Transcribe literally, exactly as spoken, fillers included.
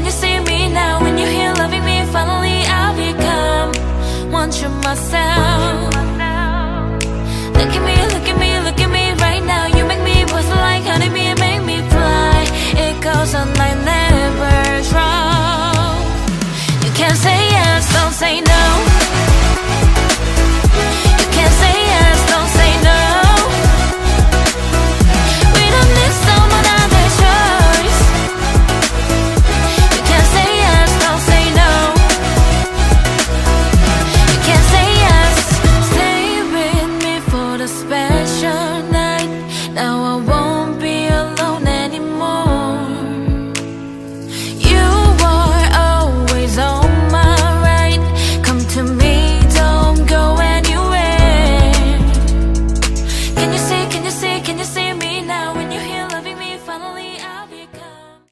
Can you see me now? When you're here loving me, finally I'll become one true myself. Look at me, look at me, look at me right now. You make me buzz like honeybee and make me fly. It goes on like never wrong. You can't say yes, don't say no.